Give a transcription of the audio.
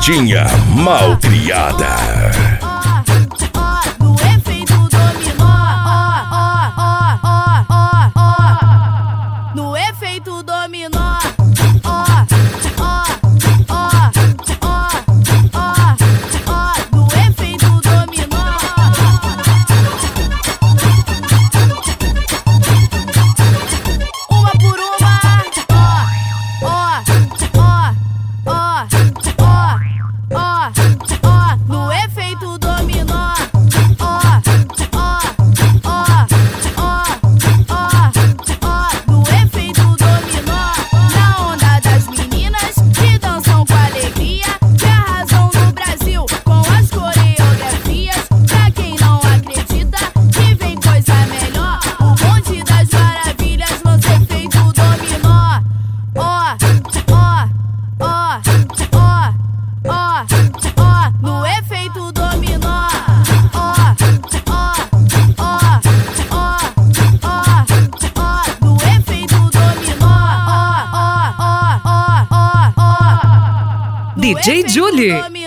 Garotinha malcriada. No efeito dominó, no efeito dominó, no efeito dominó. Uma por uma, no efeito dominó, no efeito dominó. Na onda das meninas que dançam com alegria, que é a razão do Brasil com as coreografias. Pra quem não acredita que vem coisa melhor, o bonde das maravilhas lança efeito dominó. No efeito dominó, no efeito dominó, DJ Julie.